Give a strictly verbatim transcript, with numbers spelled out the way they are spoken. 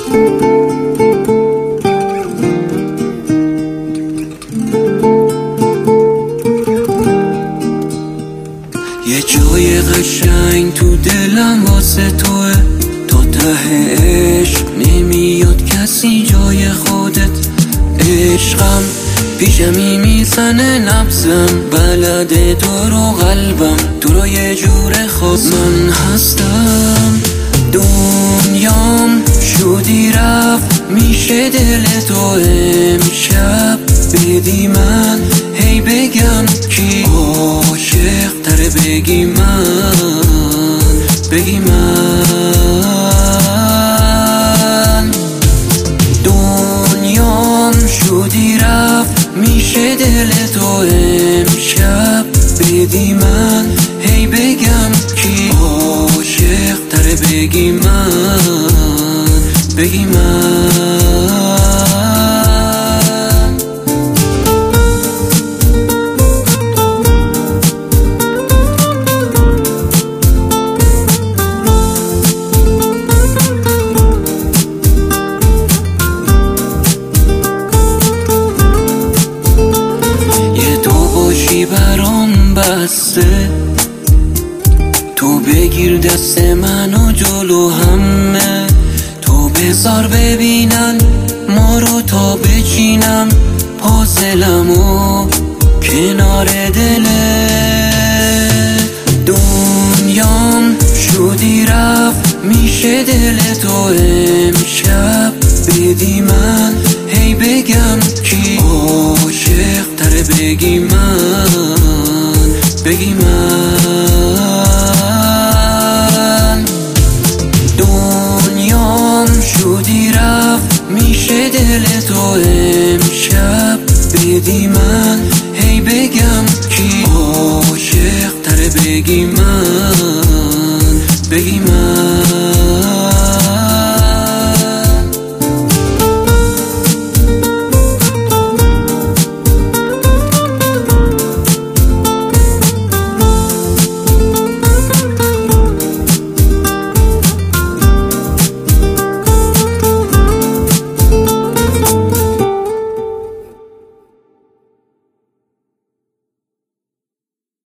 یه جای قشنگ تو دلم واسه توه، تا ته عشق نمیاد کسی جای خودت. عشقم پیشمی میزنه نبزم، بلده تو رو قلبم، تو رو یه جور خاص من هستم. دنیام شدی رفت میشه دل تو امشب بدی من، هی بگم کی عاشق تره، بگی من، بگی من. دنیام شدی رفت میشه دل تو امشب بدی من، هی بگم کی عاشق تره، بگی من، بگی من. برام بسته تو بگیر دست منو جلو همه، تو بذار ببینن ما رو تا بچینم پازلمو کنار دله. دنیام شدی رفت میشه دل تو امشب بدی من، هی بگم کی عاشق تره، بگی من، بگی من. دنیام شدی رفت میشه دل تو امشب بدی من، هی بگم